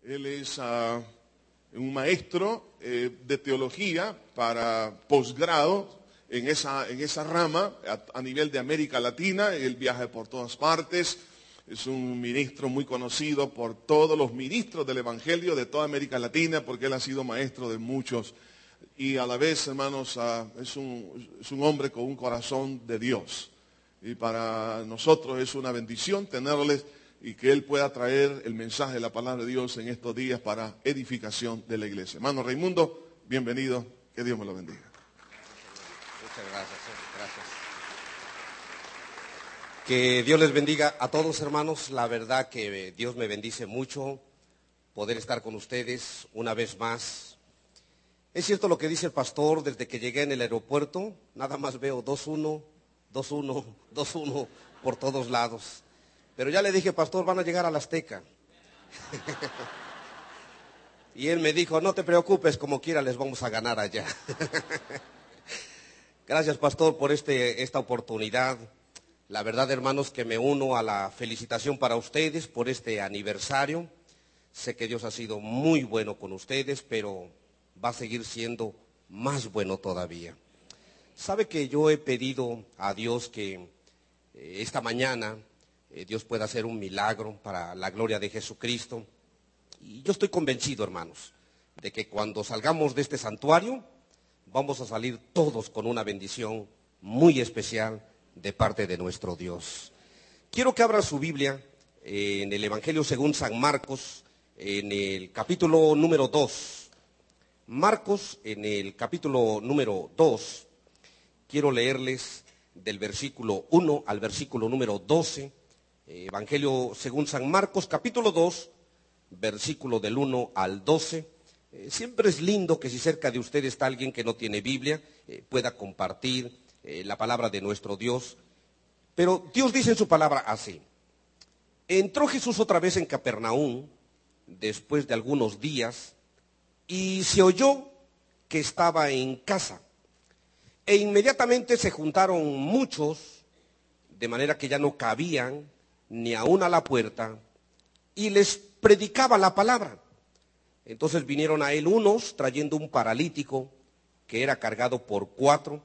Él es un maestro de teología para posgrado en esa rama a nivel de América Latina. Él viaja por todas partes. Es un ministro muy conocido por todos los ministros del Evangelio de toda América Latina, porque él ha sido maestro de muchos. Y a la vez, hermanos, es un hombre con un corazón de Dios. Y para nosotros es una bendición tenerles y que él pueda traer el mensaje de la palabra de Dios en estos días para edificación de la iglesia. Hermano Raimundo, bienvenido. Que Dios me lo bendiga. Muchas gracias. Gracias. Que Dios les bendiga a todos, hermanos. La verdad que Dios me bendice mucho poder estar con ustedes una vez más. Es cierto lo que dice el pastor, desde que llegué en el aeropuerto, nada más veo 2-1, 2-1, 2-1 por todos lados. Pero ya le dije, pastor, van a llegar a la Azteca. Y él me dijo, no te preocupes, como quiera les vamos a ganar allá. Gracias, pastor, por esta oportunidad. La verdad, hermanos, que me uno a la felicitación para ustedes por este aniversario. Sé que Dios ha sido muy bueno con ustedes, pero va a seguir siendo más bueno todavía. Sabe que yo he pedido a Dios que esta mañana Dios pueda hacer un milagro para la gloria de Jesucristo. Y yo estoy convencido, hermanos, de que cuando salgamos de este santuario, vamos a salir todos con una bendición muy especial de parte de nuestro Dios. Quiero que abran su Biblia en el Evangelio según San Marcos, en el capítulo número 2. Marcos, en el capítulo número 2, quiero leerles del versículo 1 al versículo número 12. Evangelio según San Marcos, capítulo 2, versículo del 1 al 12. Siempre es lindo que si cerca de usted está alguien que no tiene Biblia, pueda compartir la palabra de nuestro Dios. Pero Dios dice en su palabra así: entró Jesús otra vez en Capernaum, después de algunos días, y se oyó que estaba en casa. E inmediatamente se juntaron muchos, de manera que ya no cabían ni aún a la puerta, y les predicaba la palabra. Entonces vinieron a él unos trayendo un paralítico que era cargado por 4,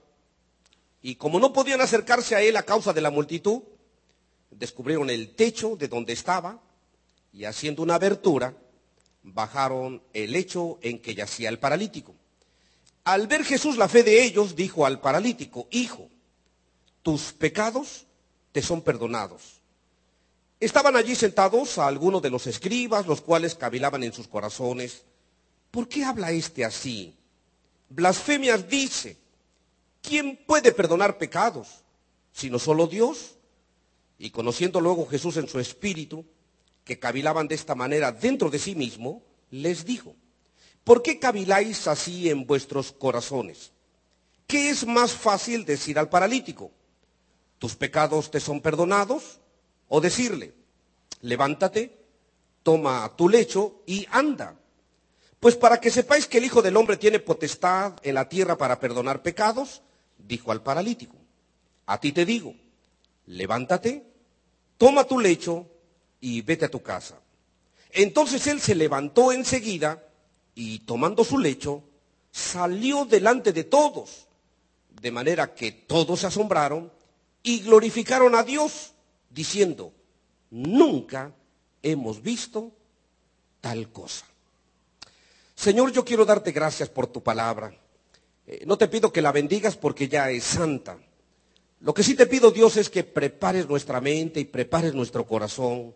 y como no podían acercarse a él a causa de la multitud, descubrieron el techo de donde estaba, y haciendo una abertura, bajaron el lecho en que yacía el paralítico. Al ver Jesús la fe de ellos, dijo al paralítico: hijo, tus pecados te son perdonados. Estaban allí sentados a algunos de los escribas, los cuales cavilaban en sus corazones: ¿por qué habla este así? Blasfemias dice. ¿Quién puede perdonar pecados, sino solo Dios? Y conociendo luego Jesús en su espíritu, que cavilaban de esta manera dentro de sí mismo, les dijo: ¿por qué caviláis así en vuestros corazones? ¿Qué es más fácil decir al paralítico: tus pecados te son perdonados? O decirle: levántate, toma tu lecho y anda. Pues para que sepáis que el Hijo del Hombre tiene potestad en la tierra para perdonar pecados, dijo al paralítico: a ti te digo, levántate, toma tu lecho y vete a tu casa. Entonces él se levantó enseguida y, tomando su lecho, salió delante de todos, de manera que todos se asombraron y glorificaron a Dios, diciendo: nunca hemos visto tal cosa. Señor, yo quiero darte gracias por tu palabra. No te pido que la bendigas porque ya es santa. Lo que sí te pido, Dios, es que prepares nuestra mente y prepares nuestro corazón,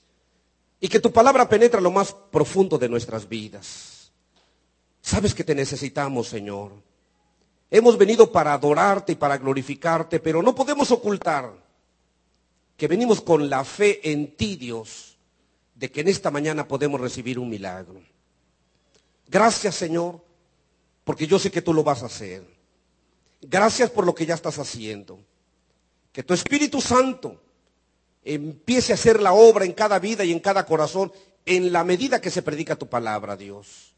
y que tu palabra penetre lo más profundo de nuestras vidas. Sabes que te necesitamos, Señor. Hemos venido para adorarte y para glorificarte, pero no podemos ocultar que venimos con la fe en ti, Dios, de que en esta mañana podemos recibir un milagro. Gracias, Señor, porque yo sé que tú lo vas a hacer. Gracias por lo que ya estás haciendo. Que tu Espíritu Santo empiece a hacer la obra en cada vida y en cada corazón, en la medida que se predica tu palabra, Dios.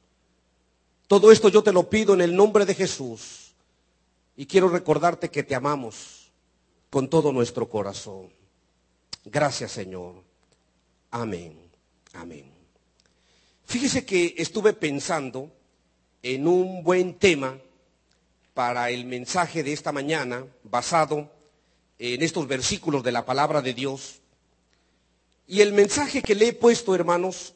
Todo esto yo te lo pido en el nombre de Jesús. Y quiero recordarte que te amamos con todo nuestro corazón. Gracias, Señor. Amén. Amén. Fíjese que estuve pensando en un buen tema para el mensaje de esta mañana, basado en estos versículos de la palabra de Dios. Y el mensaje que le he puesto, hermanos,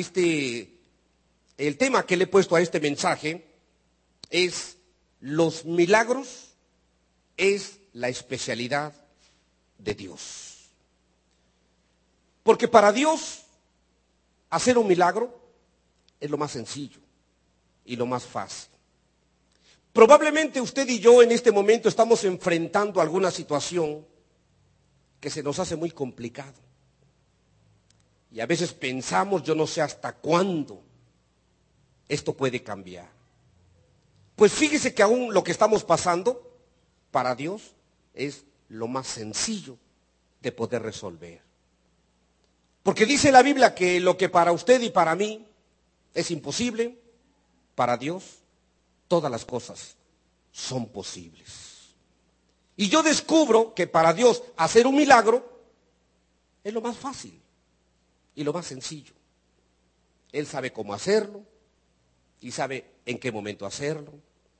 el tema que le he puesto a este mensaje es: los milagros es la especialidad de Dios. Porque para Dios hacer un milagro es lo más sencillo y lo más fácil. Probablemente usted y yo en este momento estamos enfrentando alguna situación que se nos hace muy complicado. Y a veces pensamos, yo no sé hasta cuándo esto puede cambiar. Pues fíjese que aún lo que estamos pasando, para Dios, es lo más sencillo de poder resolver. Porque dice la Biblia que lo que para usted y para mí es imposible, para Dios todas las cosas son posibles. Y yo descubro que para Dios hacer un milagro es lo más fácil y lo más sencillo. Él sabe cómo hacerlo y sabe en qué momento hacerlo.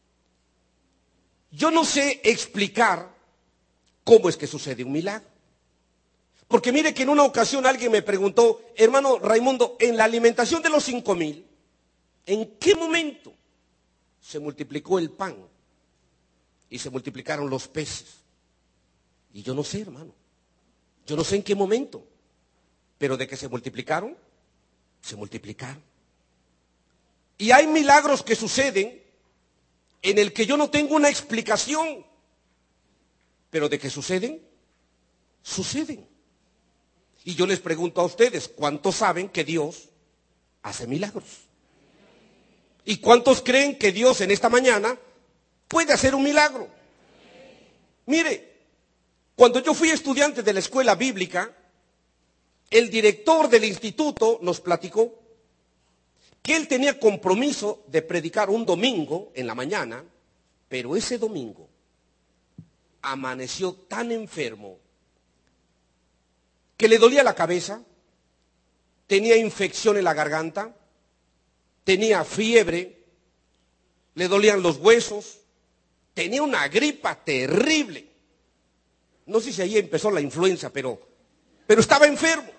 Yo no sé explicar cómo es que sucede un milagro. Porque mire que en una ocasión alguien me preguntó: hermano Raimundo, en la alimentación de los 5,000, ¿en qué momento se multiplicó el pan y se multiplicaron los peces? Y yo no sé, hermano. Yo no sé en qué momento. Pero de que se multiplicaron, se multiplicaron. Y hay milagros que suceden en el que yo no tengo una explicación. Pero de que suceden, suceden. Y yo les pregunto a ustedes, ¿cuántos saben que Dios hace milagros? ¿Y cuántos creen que Dios en esta mañana puede hacer un milagro? Mire, cuando yo fui estudiante de la escuela bíblica, el director del instituto nos platicó que él tenía compromiso de predicar un domingo en la mañana, pero ese domingo amaneció tan enfermo que le dolía la cabeza, tenía infección en la garganta, tenía fiebre, le dolían los huesos, tenía una gripa terrible. No sé si ahí empezó la influenza, pero estaba enfermo.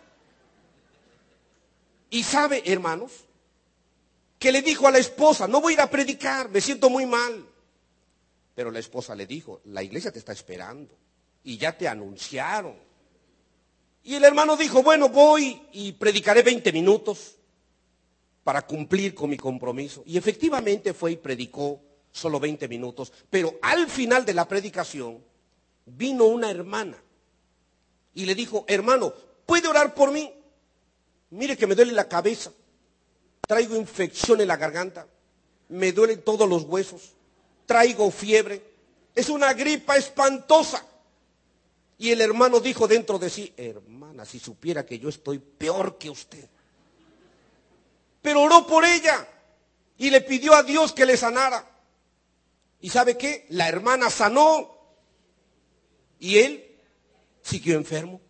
Y sabe, hermanos, que le dijo a la esposa: no voy a ir a predicar, me siento muy mal. Pero la esposa le dijo: la iglesia te está esperando y ya te anunciaron. Y el hermano dijo: bueno, voy y predicaré 20 minutos para cumplir con mi compromiso. Y efectivamente fue y predicó solo 20 minutos. Pero al final de la predicación vino una hermana y le dijo: hermano, ¿puede orar por mí? Mire que me duele la cabeza, traigo infección en la garganta, me duelen todos los huesos, traigo fiebre, es una gripa espantosa. Y el hermano dijo dentro de sí: hermana, si supiera que yo estoy peor que usted. Pero oró por ella y le pidió a Dios que le sanara. ¿Y sabe qué? La hermana sanó y él siguió enfermo.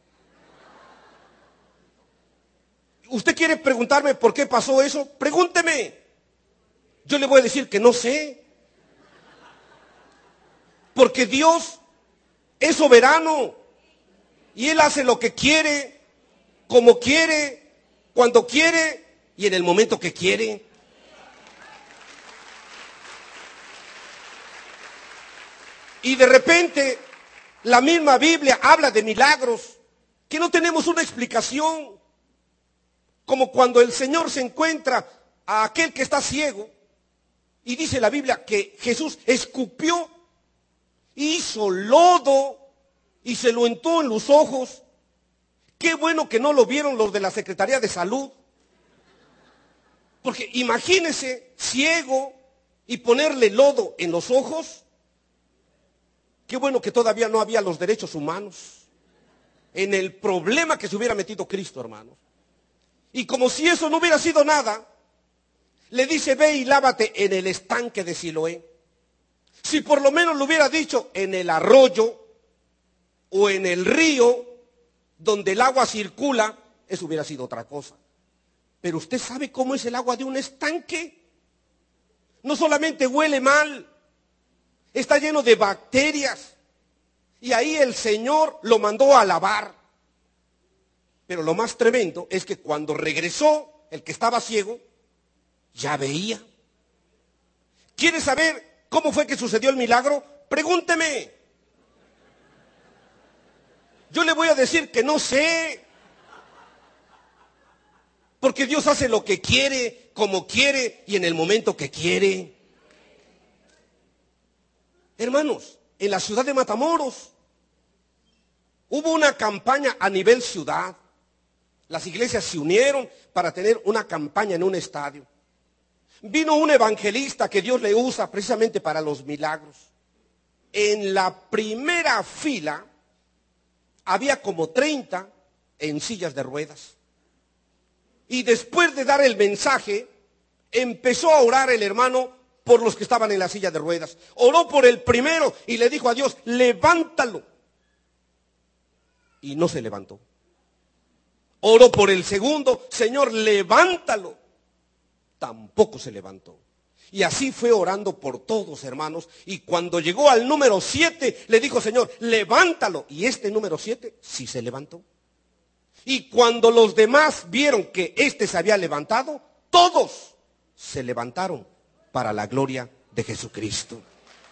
¿Usted quiere preguntarme por qué pasó eso? Pregúnteme. Yo le voy a decir que no sé. Porque Dios es soberano y Él hace lo que quiere, como quiere, cuando quiere y en el momento que quiere. Y de repente la misma Biblia habla de milagros que no tenemos una explicación. Como cuando el Señor se encuentra a aquel que está ciego y dice la Biblia que Jesús escupió, hizo lodo y se lo untó en los ojos. Qué bueno que no lo vieron los de la Secretaría de Salud. Porque imagínese ciego y ponerle lodo en los ojos. Qué bueno que todavía no había los derechos humanos en el problema que se hubiera metido Cristo, hermanos. Y como si eso no hubiera sido nada, le dice: ve y lávate en el estanque de Siloé. Si por lo menos lo hubiera dicho en el arroyo o en el río donde el agua circula, eso hubiera sido otra cosa. Pero usted sabe cómo es el agua de un estanque. No solamente huele mal, está lleno de bacterias. Y ahí el Señor lo mandó a lavar. Pero lo más tremendo es que cuando regresó, el que estaba ciego, ya veía. ¿Quiere saber cómo fue que sucedió el milagro? Pregúnteme. Yo le voy a decir que no sé. Porque Dios hace lo que quiere, como quiere y en el momento que quiere. Hermanos, en la ciudad de Matamoros hubo una campaña a nivel ciudad. Las iglesias se unieron para tener una campaña en un estadio. Vino un evangelista que Dios le usa precisamente para los milagros. En la primera fila había como 30 en sillas de ruedas. Y después de dar el mensaje, empezó a orar el hermano por los que estaban en la silla de ruedas. Oró por el primero y le dijo a Dios, levántalo. Y no se levantó. Oró por el segundo, Señor, levántalo. Tampoco se levantó. Y así fue orando por todos, hermanos. Y cuando llegó al número 7, le dijo, Señor, levántalo. Y este número 7 sí se levantó. Y cuando los demás vieron que este se había levantado, todos se levantaron para la gloria de Jesucristo.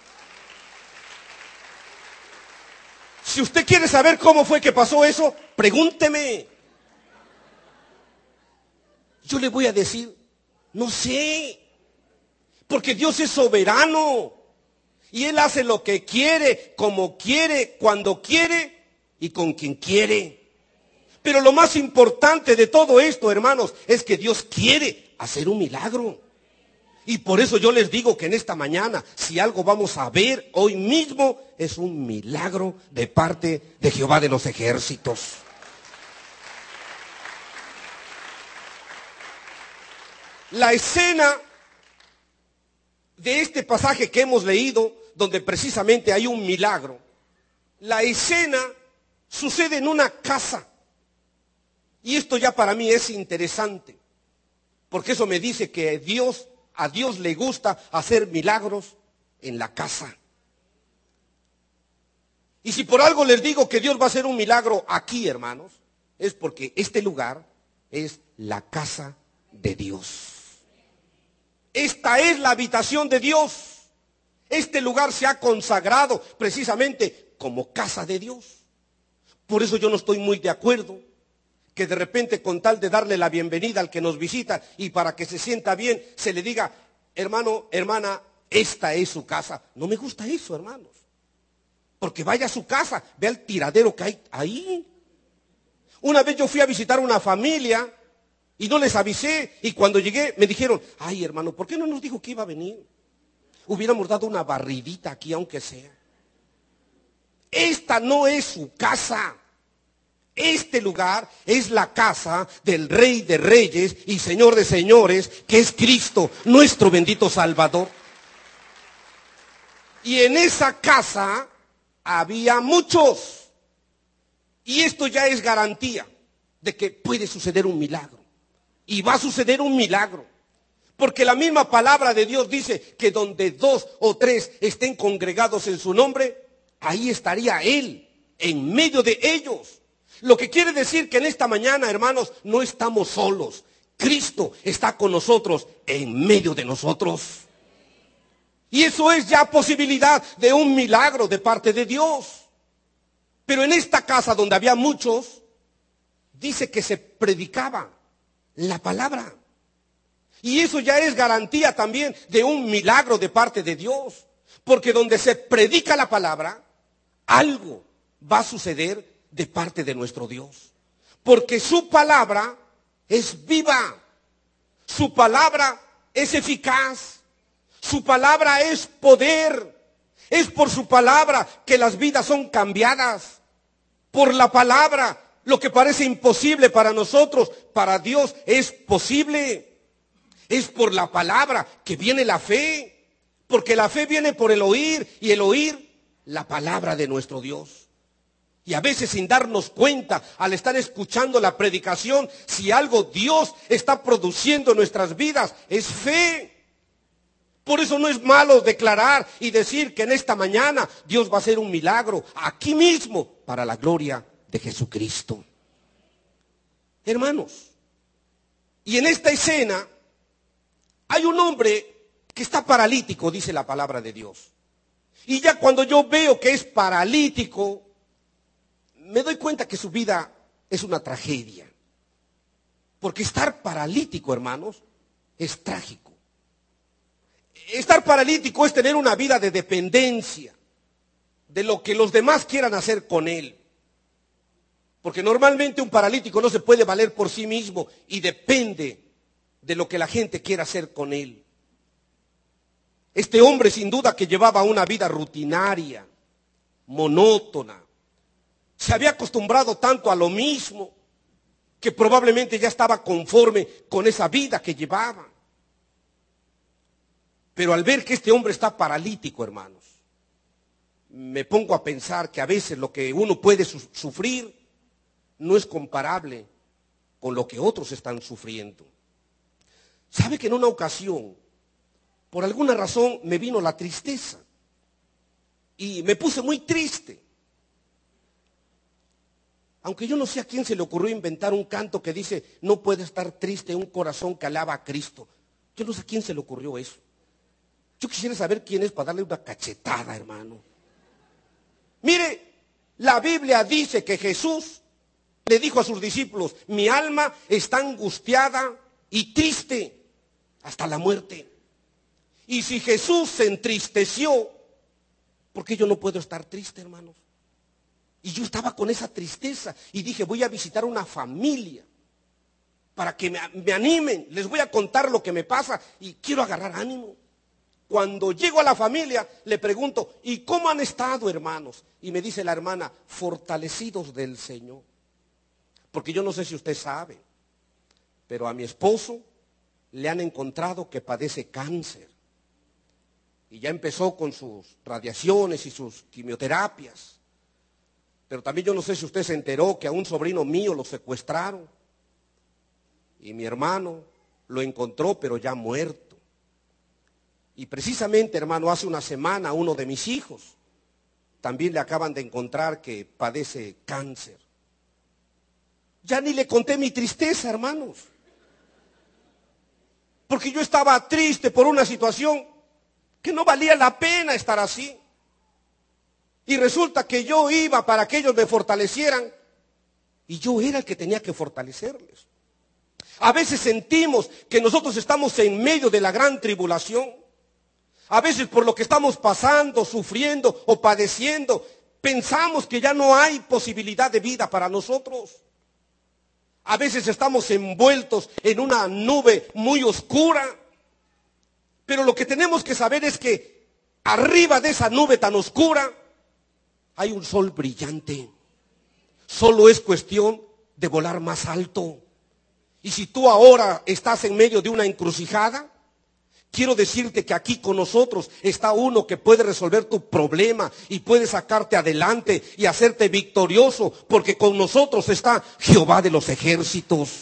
Si usted quiere saber cómo fue que pasó eso, pregúnteme. Yo le voy a decir, no sé, porque Dios es soberano y Él hace lo que quiere, como quiere, cuando quiere y con quien quiere. Pero lo más importante de todo esto, hermanos, es que Dios quiere hacer un milagro. Y por eso yo les digo que en esta mañana, si algo vamos a ver hoy mismo, es un milagro de parte de Jehová de los ejércitos. La escena de este pasaje que hemos leído, donde precisamente hay un milagro, la escena sucede en una casa. Y esto ya para mí es interesante, porque eso me dice que a Dios le gusta hacer milagros en la casa. Y si por algo les digo que Dios va a hacer un milagro aquí, hermanos, es porque este lugar es la casa de Dios. Esta es la habitación de Dios. Este lugar se ha consagrado precisamente como casa de Dios. Por eso yo no estoy muy de acuerdo que de repente, con tal de darle la bienvenida al que nos visita y para que se sienta bien, se le diga, hermano, hermana, esta es su casa. No me gusta eso, hermanos. Porque vaya a su casa, vea el tiradero que hay ahí. Una vez yo fui a visitar una familia y no les avisé, y cuando llegué me dijeron, ay, hermano, ¿por qué no nos dijo que iba a venir? Hubiéramos dado una barridita aquí, aunque sea. Esta no es su casa. Este lugar es la casa del Rey de Reyes y Señor de Señores, que es Cristo, nuestro bendito Salvador. Y en esa casa había muchos. Y esto ya es garantía de que puede suceder un milagro. Y va a suceder un milagro. Porque la misma palabra de Dios dice que donde 2 o 3 estén congregados en su nombre, ahí estaría Él, en medio de ellos. Lo que quiere decir que en esta mañana, hermanos, no estamos solos. Cristo está con nosotros, en medio de nosotros. Y eso es ya posibilidad de un milagro de parte de Dios. Pero en esta casa donde había muchos, dice que se predicaba la palabra. Y eso ya es garantía también de un milagro de parte de Dios. Porque donde se predica la palabra, algo va a suceder de parte de nuestro Dios. Porque su palabra es viva. Su palabra es eficaz. Su palabra es poder. Es por su palabra que las vidas son cambiadas. Por la palabra, lo que parece imposible para nosotros, para Dios es posible. Es por la palabra que viene la fe. Porque la fe viene por el oír y el oír la palabra de nuestro Dios. Y a veces sin darnos cuenta, al estar escuchando la predicación, si algo Dios está produciendo en nuestras vidas, es fe. Por eso no es malo declarar y decir que en esta mañana Dios va a hacer un milagro aquí mismo para la gloria de Jesucristo. Hermanos, y en esta escena hay un hombre que está paralítico, dice la palabra de Dios. Y ya cuando yo veo que es paralítico, me doy cuenta que su vida es una tragedia. Porque estar paralítico, hermanos, es trágico. Estar paralítico es tener una vida de dependencia de lo que los demás quieran hacer con él. Porque normalmente un paralítico no se puede valer por sí mismo y depende de lo que la gente quiera hacer con él. Este hombre sin duda que llevaba una vida rutinaria, monótona. Se había acostumbrado tanto a lo mismo que probablemente ya estaba conforme con esa vida que llevaba. Pero al ver que este hombre está paralítico, hermanos, me pongo a pensar que a veces lo que uno puede sufrir no es comparable con lo que otros están sufriendo. ¿Sabe que en una ocasión, por alguna razón, me vino la tristeza? Y me puse muy triste. Aunque yo no sé a quién se le ocurrió inventar un canto que dice, no puede estar triste un corazón que alaba a Cristo. Yo no sé a quién se le ocurrió eso. Yo quisiera saber quién es para darle una cachetada, hermano. Mire, la Biblia dice que Jesús le dijo a sus discípulos, mi alma está angustiada y triste hasta la muerte. Y si Jesús se entristeció, ¿por qué yo no puedo estar triste, hermanos? Y yo estaba con esa tristeza y dije, voy a visitar una familia para que me animen. Les voy a contar lo que me pasa y quiero agarrar ánimo. Cuando llego a la familia, le pregunto, ¿y cómo han estado, hermanos? Y me dice la hermana, fortalecidos del Señor. Porque yo no sé si usted sabe, pero a mi esposo le han encontrado que padece cáncer. Y ya empezó con sus radiaciones y sus quimioterapias. Pero también yo no sé si usted se enteró que a un sobrino mío lo secuestraron. Y mi hermano lo encontró, pero ya muerto. Y precisamente, hermano, hace una semana uno de mis hijos también le acaban de encontrar que padece cáncer. Ya ni le conté mi tristeza, hermanos. Porque yo estaba triste por una situación que no valía la pena estar así. Y resulta que yo iba para que ellos me fortalecieran y yo era el que tenía que fortalecerles. A veces sentimos que nosotros estamos en medio de la gran tribulación. A veces por lo que estamos pasando, sufriendo o padeciendo, pensamos que ya no hay posibilidad de vida para nosotros. A veces estamos envueltos en una nube muy oscura. Pero lo que tenemos que saber es que arriba de esa nube tan oscura hay un sol brillante. Solo es cuestión de volar más alto. Y si tú ahora estás en medio de una encrucijada, quiero decirte que aquí con nosotros está uno que puede resolver tu problema y puede sacarte adelante y hacerte victorioso, porque con nosotros está Jehová de los ejércitos.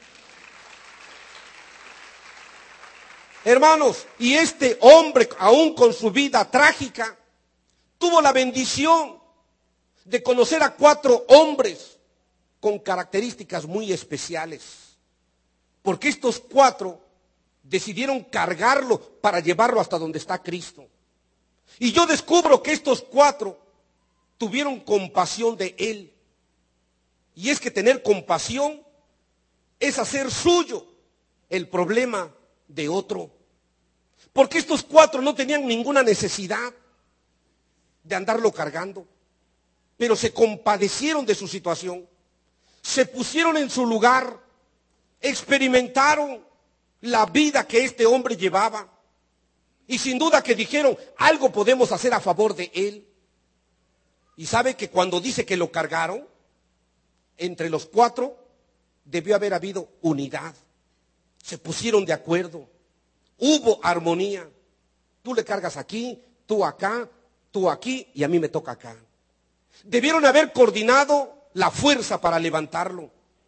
Hermanos, y este hombre, aún con su vida trágica, tuvo la bendición de conocer a 4 hombres con características muy especiales. Porque estos 4 decidieron cargarlo para llevarlo hasta donde está Cristo. Y yo descubro que estos 4 tuvieron compasión de él. Y es que tener compasión es hacer suyo el problema de otro. Porque estos 4 no tenían ninguna necesidad de andarlo cargando. Pero se compadecieron de su situación. Se pusieron en su lugar. Experimentaron la vida que este hombre llevaba. Y sin duda que dijeron, algo podemos hacer a favor de él. Y sabe que cuando dice que lo cargaron, entre los 4 debió haber habido unidad. Se pusieron de acuerdo. Hubo armonía. Tú le cargas aquí, tú acá, tú aquí y a mí me toca acá. Debieron haber coordinado la fuerza para levantarlo.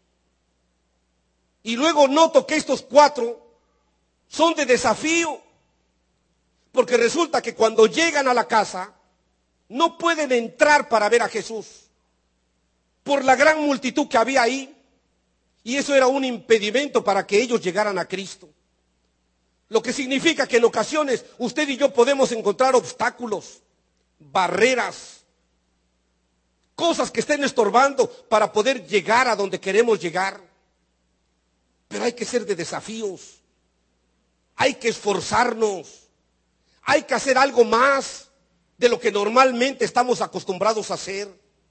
Y luego noto que estos 4 son de desafío, porque resulta que cuando llegan a la casa no pueden entrar para ver a Jesús por la gran multitud que había ahí, y eso era un impedimento para que ellos llegaran a Cristo. Lo que significa que en ocasiones usted y yo podemos encontrar obstáculos, barreras, cosas que estén estorbando para poder llegar a donde queremos llegar. Pero hay que ser de desafíos, hay que esforzarnos, hay que hacer algo más de lo que normalmente estamos acostumbrados a hacer.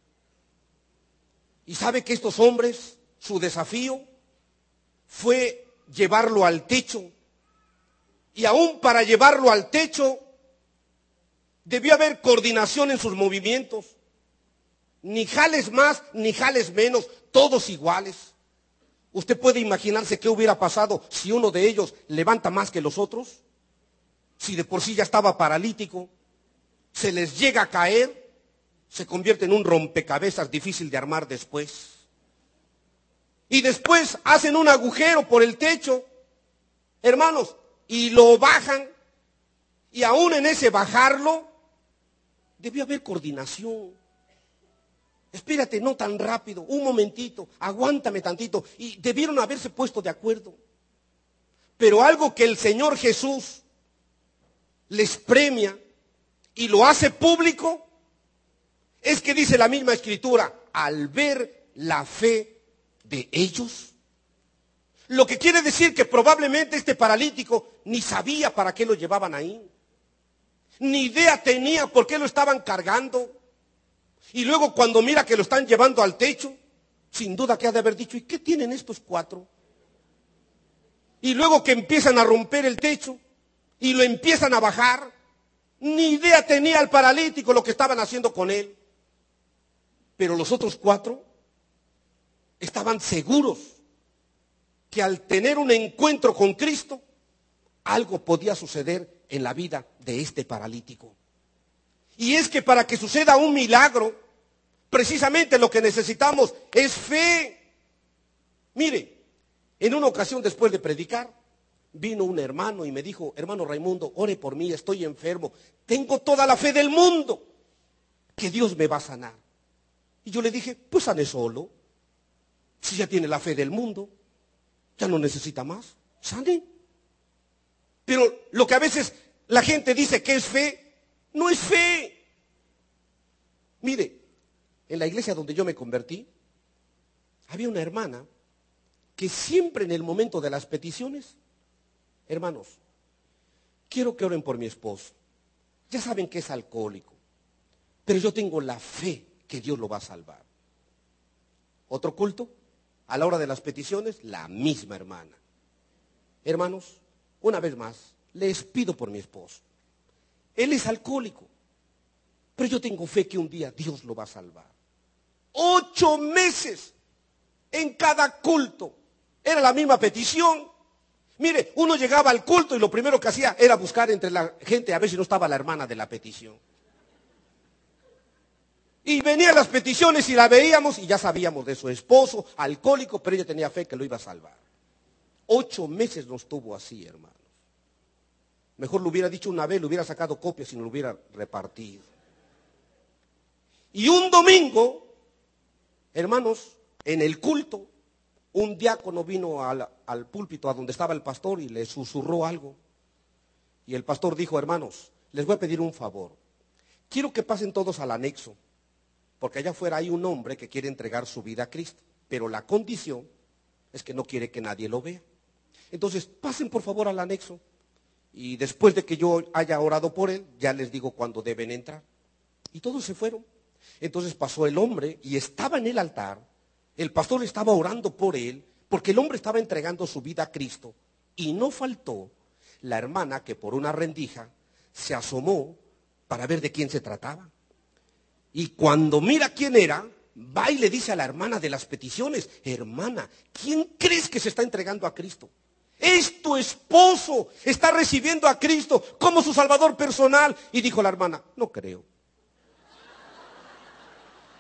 Y sabe que estos hombres, su desafío fue llevarlo al techo. Y aún para llevarlo al techo, debió haber coordinación en sus movimientos. Ni jales más, ni jales menos, todos iguales. ¿Usted puede imaginarse qué hubiera pasado si uno de ellos levanta más que los otros? Si de por sí ya estaba paralítico, se les llega a caer, se convierte en un rompecabezas difícil de armar después. Y después hacen un agujero por el techo, hermanos, y lo bajan, y aún en ese bajarlo, debió haber coordinación. Espérate, no tan rápido, un momentito, aguántame tantito. Y debieron haberse puesto de acuerdo. Pero algo que el Señor Jesús les premia y lo hace público, es que dice la misma Escritura, al ver la fe de ellos. Lo que quiere decir que probablemente este paralítico ni sabía para qué lo llevaban ahí. Ni idea tenía por qué lo estaban cargando. Y luego cuando mira que lo están llevando al techo, sin duda que ha de haber dicho, ¿y qué tienen estos 4? Y luego que empiezan a romper el techo y lo empiezan a bajar, ni idea tenía el paralítico lo que estaban haciendo con él. Pero los otros 4 estaban seguros que al tener un encuentro con Cristo, algo podía suceder en la vida de este paralítico. Y es que para que suceda un milagro, precisamente lo que necesitamos es fe. Mire, en una ocasión después de predicar, vino un hermano y me dijo, hermano Raimundo, ore por mí, estoy enfermo. Tengo toda la fe del mundo que Dios me va a sanar. Y yo le dije, pues sane solo. Si ya tiene la fe del mundo, ya no necesita más, sane. Pero lo que a veces la gente dice que es fe, no es fe. Mire, en la iglesia donde yo me convertí, había una hermana que siempre en el momento de las peticiones, hermanos, quiero que oren por mi esposo. Ya saben que es alcohólico, pero yo tengo la fe que Dios lo va a salvar. Otro culto, a la hora de las peticiones, la misma hermana. Hermanos, una vez más, les pido por mi esposo. Él es alcohólico, pero yo tengo fe que un día Dios lo va a salvar. 8 meses en cada culto. Era la misma petición. Mire, uno llegaba al culto y lo primero que hacía era buscar entre la gente a ver si no estaba la hermana de la petición. Y venían las peticiones y la veíamos y ya sabíamos de su esposo, alcohólico, pero ella tenía fe que lo iba a salvar. 8 meses no estuvo así, hermanos. Mejor lo hubiera dicho una vez, le hubiera sacado copias y no lo hubiera repartido. Y un domingo, hermanos, en el culto, un diácono vino al púlpito a donde estaba el pastor y le susurró algo. Y el pastor dijo, hermanos, les voy a pedir un favor. Quiero que pasen todos al anexo, porque allá afuera hay un hombre que quiere entregar su vida a Cristo, pero la condición es que no quiere que nadie lo vea. Entonces, pasen por favor al anexo. Y después de que yo haya orado por él, ya les digo cuándo deben entrar. Y todos se fueron. Entonces pasó el hombre y estaba en el altar. El pastor estaba orando por él, porque el hombre estaba entregando su vida a Cristo. Y no faltó la hermana que por una rendija se asomó para ver de quién se trataba. Y cuando mira quién era, va y le dice a la hermana de las peticiones, hermana, ¿quién crees que se está entregando a Cristo? Es tu esposo, está recibiendo a Cristo como su salvador personal. Y dijo la hermana, no creo.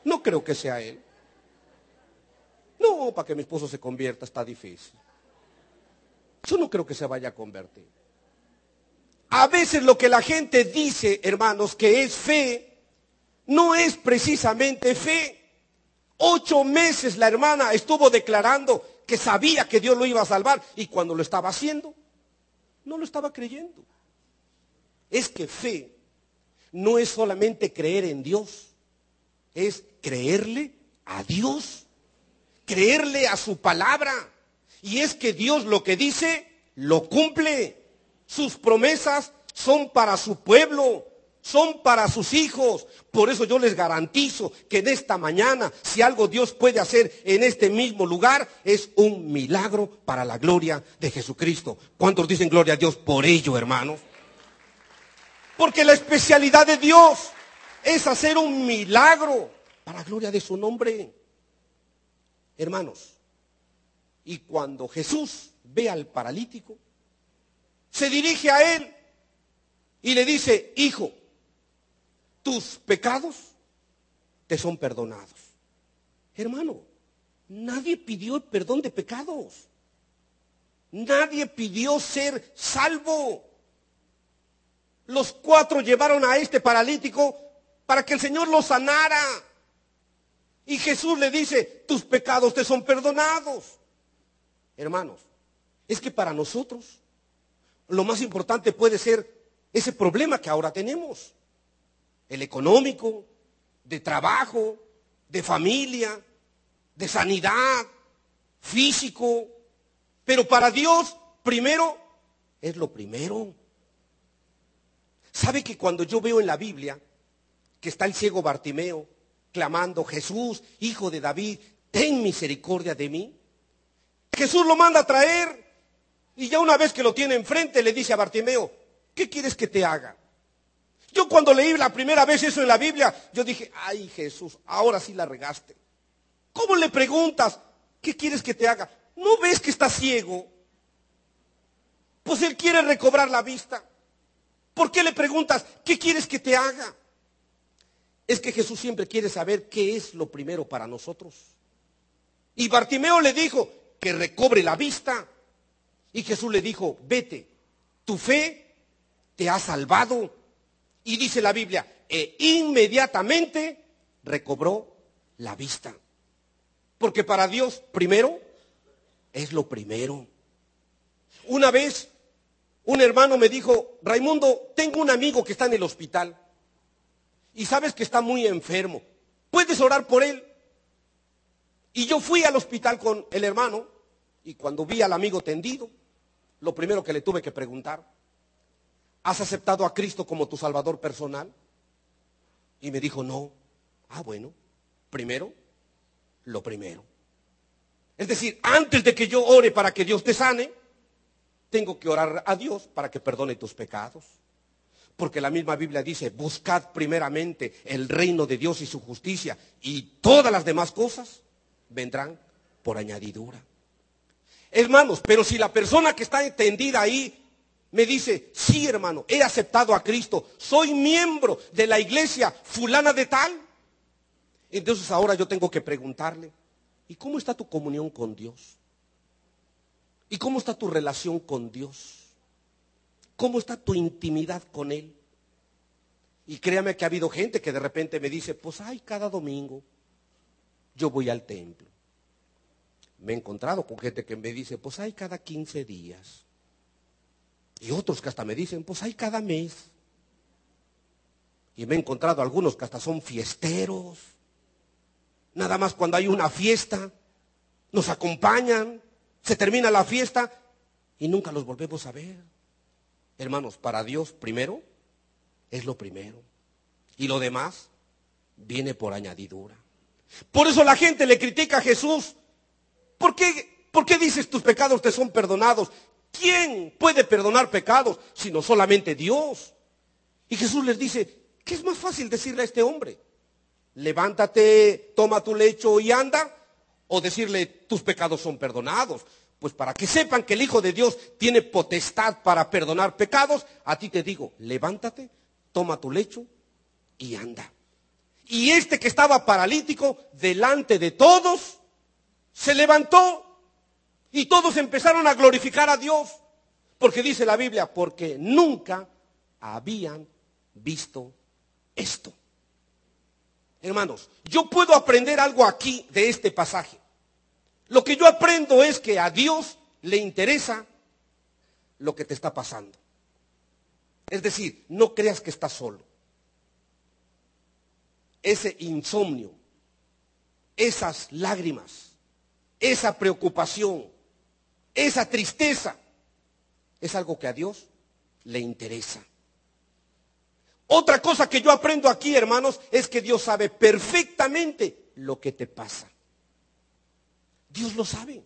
No creo que sea él. No, para que mi esposo se convierta está difícil. Yo no creo que se vaya a convertir. A veces lo que la gente dice, hermanos, que es fe, no es precisamente fe. 8 meses la hermana estuvo declarando que sabía que Dios lo iba a salvar, y cuando lo estaba haciendo, no lo estaba creyendo. Es que fe no es solamente creer en Dios, es creerle a Dios, creerle a su palabra. Y es que Dios lo que dice, lo cumple. Sus promesas son para su pueblo, son para sus hijos. Por eso yo les garantizo que en esta mañana, si algo Dios puede hacer en este mismo lugar, es un milagro para la gloria de Jesucristo. ¿Cuántos dicen gloria a Dios por ello, hermanos? Porque la especialidad de Dios es hacer un milagro para la gloria de su nombre. Hermanos, y cuando Jesús ve al paralítico, se dirige a él y le dice: hijo, tus pecados te son perdonados. Hermano, nadie pidió el perdón de pecados. Nadie pidió ser salvo. Los 4 llevaron a este paralítico para que el Señor lo sanara. Y Jesús le dice: tus pecados te son perdonados. Hermanos, es que para nosotros lo más importante puede ser ese problema que ahora tenemos. El económico, de trabajo, de familia, de sanidad, físico. Pero para Dios, primero, es lo primero. ¿Sabe que cuando yo veo en la Biblia que está el ciego Bartimeo clamando: Jesús, hijo de David, ten misericordia de mí? Jesús lo manda a traer, y ya una vez que lo tiene enfrente le dice a Bartimeo: ¿qué quieres que te haga? Yo cuando leí la primera vez eso en la Biblia, yo dije: ay, Jesús, ahora sí la regaste. ¿Cómo le preguntas qué quieres que te haga? ¿No ves que está ciego? Pues él quiere recobrar la vista. ¿Por qué le preguntas qué quieres que te haga? Es que Jesús siempre quiere saber qué es lo primero para nosotros. Y Bartimeo le dijo que recobre la vista. Y Jesús le dijo: vete, tu fe te ha salvado. Y dice la Biblia, e inmediatamente recobró la vista. Porque para Dios, primero, es lo primero. Una vez, un hermano me dijo: Raimundo, tengo un amigo que está en el hospital. Y sabes que está muy enfermo. ¿Puedes orar por él? Y yo fui al hospital con el hermano, y cuando vi al amigo tendido, lo primero que le tuve que preguntar: ¿has aceptado a Cristo como tu Salvador personal? Y me dijo: no. Ah, bueno, primero, lo primero. Es decir, antes de que yo ore para que Dios te sane, tengo que orar a Dios para que perdone tus pecados. Porque la misma Biblia dice: buscad primeramente el reino de Dios y su justicia, y todas las demás cosas vendrán por añadidura. Hermanos, pero si la persona que está tendida ahí me dice: sí, hermano, he aceptado a Cristo, soy miembro de la iglesia fulana de tal, entonces ahora yo tengo que preguntarle: ¿y cómo está tu comunión con Dios? ¿Y cómo está tu relación con Dios? ¿Cómo está tu intimidad con Él? Y créame que ha habido gente que de repente me dice: pues ay, cada domingo yo voy al templo. Me he encontrado con gente que me dice: pues ay, cada 15 días. Y otros que hasta me dicen: pues ay, cada mes. Y me he encontrado algunos que hasta son fiesteros. Nada más cuando hay una fiesta, nos acompañan, se termina la fiesta y nunca los volvemos a ver. Hermanos, para Dios primero es lo primero. Y lo demás viene por añadidura. Por eso la gente le critica a Jesús. ¿Por qué dices tus pecados te son perdonados? ¿Quién puede perdonar pecados sino solamente Dios? Y Jesús les dice: ¿qué es más fácil decirle a este hombre? Levántate, toma tu lecho y anda, o decirle: tus pecados son perdonados. Pues para que sepan que el Hijo de Dios tiene potestad para perdonar pecados, a ti te digo: levántate, toma tu lecho y anda. Y este que estaba paralítico, delante de todos, se levantó. Y todos empezaron a glorificar a Dios. Porque dice la Biblia, porque nunca habían visto esto. Hermanos, yo puedo aprender algo aquí de este pasaje. Lo que yo aprendo es que a Dios le interesa lo que te está pasando. Es decir, no creas que estás solo. Ese insomnio, esas lágrimas, esa preocupación, esa tristeza, es algo que a Dios le interesa. Otra cosa que yo aprendo aquí, hermanos, es que Dios sabe perfectamente lo que te pasa. Dios lo sabe.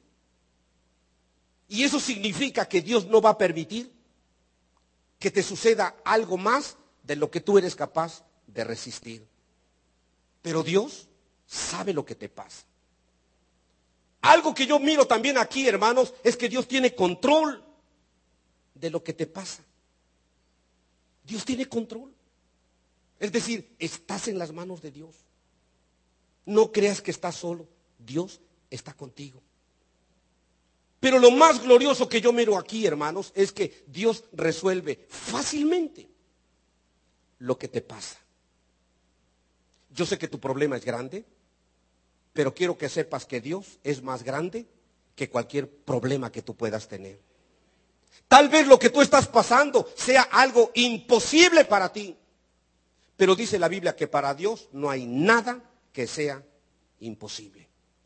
Y eso significa que Dios no va a permitir que te suceda algo más de lo que tú eres capaz de resistir. Pero Dios sabe lo que te pasa. Algo que yo miro también aquí, hermanos, es que Dios tiene control de lo que te pasa. Dios tiene control. Es decir, estás en las manos de Dios. No creas que estás solo. Dios está contigo. Pero lo más glorioso que yo miro aquí, hermanos, es que Dios resuelve fácilmente lo que te pasa. Yo sé que tu problema es grande, pero quiero que sepas que Dios es más grande que cualquier problema que tú puedas tener. Tal vez lo que tú estás pasando sea algo imposible para ti. Pero dice la Biblia que para Dios no hay nada que sea imposible.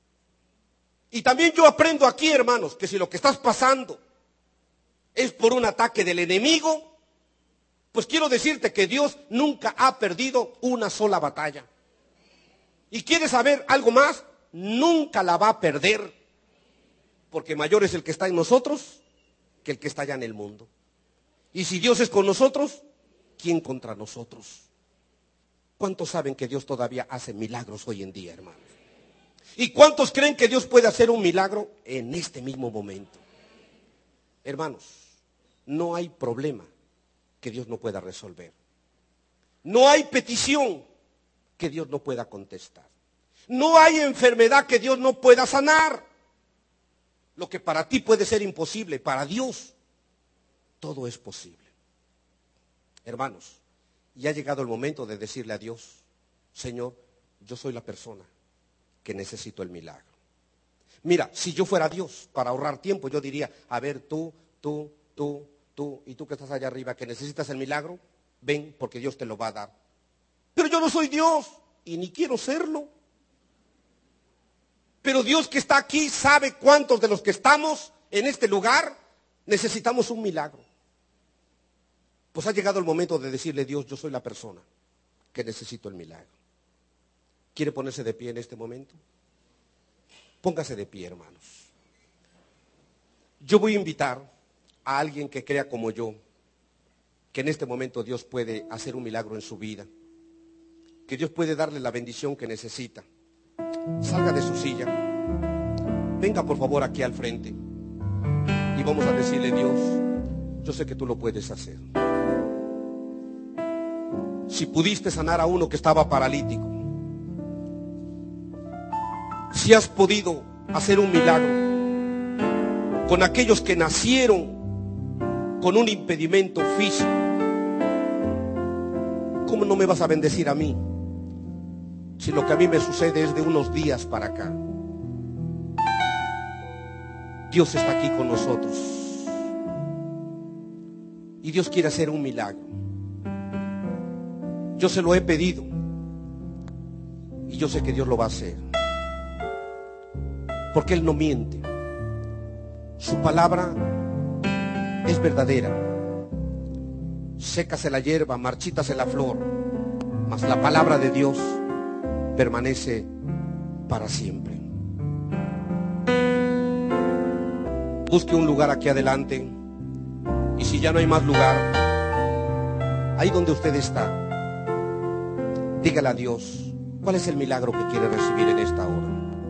Y también yo aprendo aquí, hermanos, que si lo que estás pasando es por un ataque del enemigo, pues quiero decirte que Dios nunca ha perdido una sola batalla. ¿Y quieres saber algo más? Nunca la va a perder. Porque mayor es el que está en nosotros que el que está allá en el mundo. Y si Dios es con nosotros, ¿quién contra nosotros? ¿Cuántos saben que Dios todavía hace milagros hoy en día, hermanos? ¿Y cuántos creen que Dios puede hacer un milagro en este mismo momento? Hermanos, no hay problema que Dios no pueda resolver. No hay petición que Dios no pueda contestar. No hay enfermedad que Dios no pueda sanar. Lo que para ti puede ser imposible, para Dios todo es posible. Hermanos, y ha llegado el momento de decirle a Dios, Señor, yo soy la persona que necesito el milagro. Mira, si yo fuera Dios, para ahorrar tiempo, yo diría, a ver, tú, y tú que estás allá arriba, que necesitas el milagro, ven, porque Dios te lo va a dar. Pero yo no soy Dios, y ni quiero serlo. Pero Dios que está aquí sabe cuántos de los que estamos en este lugar necesitamos un milagro. Pues ha llegado el momento de decirle, Dios, yo soy la persona que necesito el milagro. ¿Quiere ponerse de pie en este momento? Póngase de pie, hermanos. Yo voy a invitar a alguien que crea como yo, que en este momento Dios puede hacer un milagro en su vida, que Dios puede darle la bendición que necesita. Salga de su silla, venga por favor aquí al frente y vamos a decirle, Dios, yo sé que tú lo puedes hacer. Si pudiste sanar a uno que estaba paralítico, si has podido hacer un milagro con aquellos que nacieron con un impedimento físico, ¿cómo no me vas a bendecir a mí? Si lo que a mí me sucede es de unos días para acá. Dios está aquí con nosotros. Y Dios quiere hacer un milagro. Yo se lo he pedido. Y yo sé que Dios lo va a hacer. Porque Él no miente. Su palabra es verdadera. Sécase la hierba, marchítase la flor, mas la palabra de Dios permanece para siempre. Busque un lugar aquí adelante, y si ya no hay más lugar, ahí donde usted está, dígale a Dios cuál es el milagro que quiere recibir en esta hora.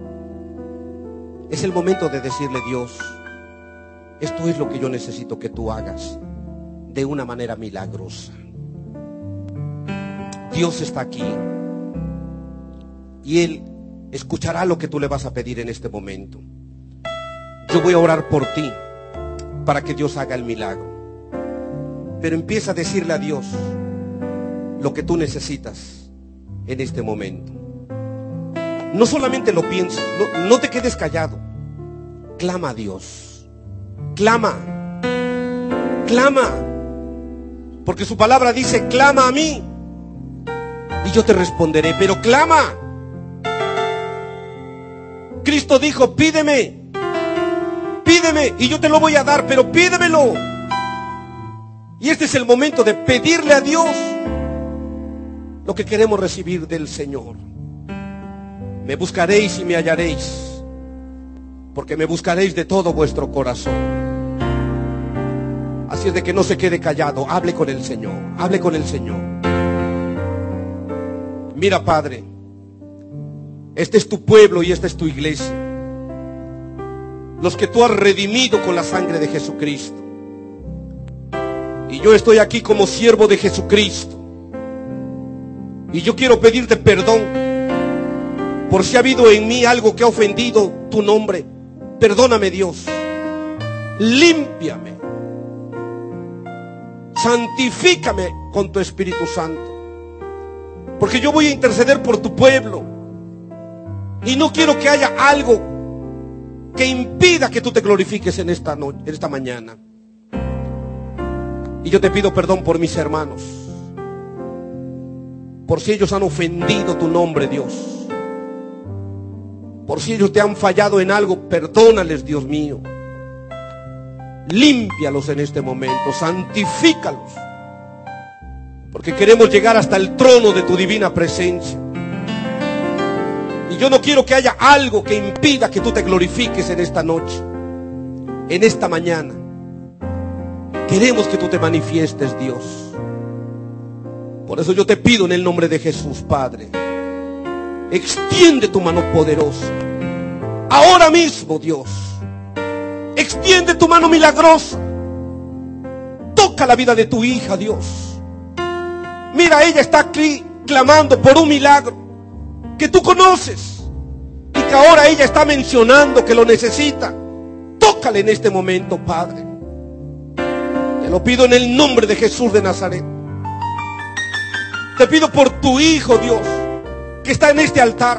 Es el momento de decirle, Dios, esto es lo que yo necesito que tú hagas de una manera milagrosa. Dios está aquí. y Él escuchará lo que tú le vas a pedir en este momento. Yo voy a orar por ti para que Dios haga el milagro. Pero empieza a decirle a Dios lo que tú necesitas en este momento. No solamente lo pienses, no te quedes callado. Clama a Dios. Clama. Clama. Porque su palabra dice, clama a mí y yo te responderé. Pero clama. Cristo dijo, pídeme y yo te lo voy a dar, pero pídemelo. Y este es el momento de pedirle a Dios lo que queremos recibir del Señor. Me buscaréis y me hallaréis, porque me buscaréis de todo vuestro corazón. Así es de que no se quede callado, hable con el Señor, hable con el Señor. Mira, Padre, este es tu pueblo y esta es tu iglesia, los que tú has redimido con la sangre de Jesucristo. Y yo estoy aquí como siervo de Jesucristo, y yo quiero pedirte perdón por si ha habido en mí algo que ha ofendido tu nombre. Perdóname, Dios. Límpiame. Santifícame con tu Espíritu Santo, porque yo voy a interceder por tu pueblo y no quiero que haya algo que impida que tú te glorifiques en esta noche, en esta mañana. Y yo te pido perdón por mis hermanos, por si ellos han ofendido tu nombre, Dios. Por si ellos te han fallado en algo, perdónales, Dios mío. Límpialos en este momento, santifícalos, porque queremos llegar hasta el trono de tu divina presencia. Y yo no quiero que haya algo que impida que tú te glorifiques en esta noche, en esta mañana. Queremos que tú te manifiestes, Dios. Por eso yo te pido en el nombre de Jesús, Padre, extiende tu mano poderosa ahora mismo, Dios. Extiende tu mano milagrosa. Toca la vida de tu hija, Dios. Mira, ella está aquí clamando por un milagro que tú conoces y que ahora ella está mencionando que lo necesita. Tócale en este momento, Padre. Te lo pido en el nombre de Jesús de Nazaret. Te pido por tu hijo, Dios, que está en este altar.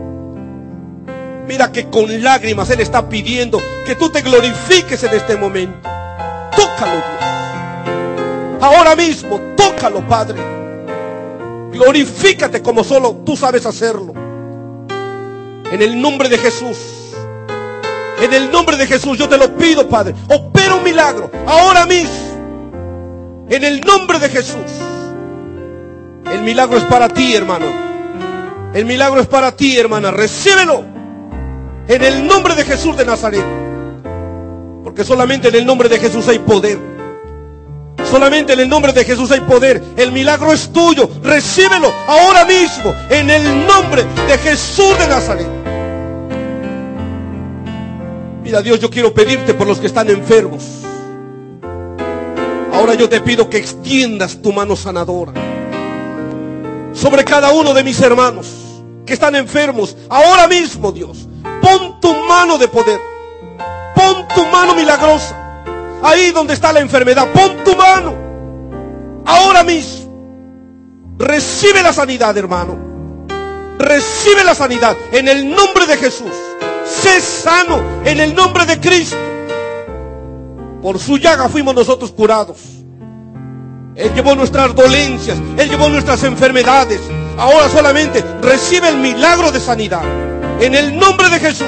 Mira que con lágrimas él está pidiendo que tú te glorifiques en este momento. Tócalo, Dios. Ahora mismo, tócalo, Padre. Glorifícate como solo tú sabes hacerlo. En el nombre de Jesús. En el nombre de Jesús yo te lo pido, Padre. Opera un milagro ahora mismo. En el nombre de Jesús. El milagro es para ti, hermano. El milagro es para ti, hermana. Recíbelo. En el nombre de Jesús de Nazaret. Porque solamente en el nombre de Jesús hay poder. Solamente en el nombre de Jesús hay poder. El milagro es tuyo. Recíbelo ahora mismo. En el nombre de Jesús de Nazaret. Mira, Dios, yo quiero pedirte por los que están enfermos. Ahora yo te pido que extiendas tu mano sanadora sobre cada uno de mis hermanos que están enfermos. Ahora mismo, Dios, pon tu mano de poder. Pon tu mano milagrosa ahí donde está la enfermedad. Pon tu mano ahora mismo. Recibe la sanidad, hermano. Recibe la sanidad en el nombre de Jesús. Sé sano en el nombre de Cristo. Por su llaga fuimos nosotros curados. Él llevó nuestras dolencias, Él llevó nuestras enfermedades. Ahora solamente recibe el milagro de sanidad en el nombre de Jesús.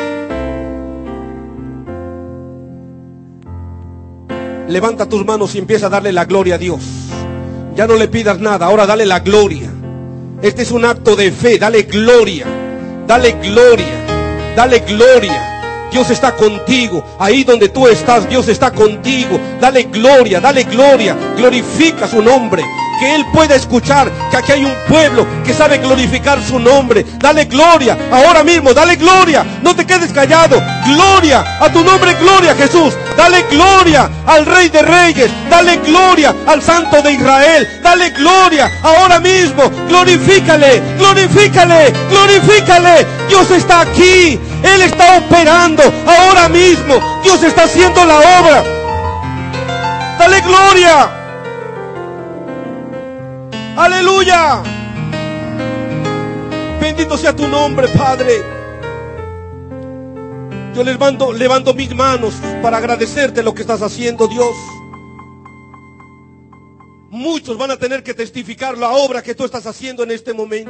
Levanta tus manos y empieza a darle la gloria a Dios. Ya no le pidas nada, ahora dale la gloria. Este es un acto de fe. Dale gloria, dale gloria, dale gloria. Dios está contigo. Ahí donde tú estás, Dios está contigo. Dale gloria, dale gloria. Glorifica su nombre. que Él pueda escuchar que aquí hay un pueblo que sabe glorificar su nombre. Dale gloria ahora mismo, dale gloria, no te quedes callado. Gloria a tu nombre, gloria a Jesús. Dale gloria al Rey de Reyes, dale gloria al Santo de Israel, dale gloria ahora mismo. Glorifícale, glorifícale, glorifícale. Dios está aquí, Él está operando ahora mismo. Dios está haciendo la obra. Dale gloria. Aleluya. Bendito sea tu nombre, Padre. Yo levanto mis manos para agradecerte lo que estás haciendo, Dios. Muchos van a tener que testificar la obra que tú estás haciendo en este momento.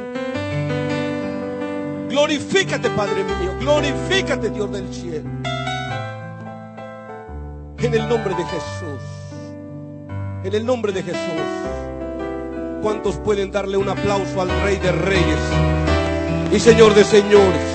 Glorifícate, Padre mío. Glorifícate, Dios del cielo. En el nombre de Jesús. En el nombre de Jesús. ¿Cuántos pueden darle un aplauso al Rey de Reyes y Señor de Señores?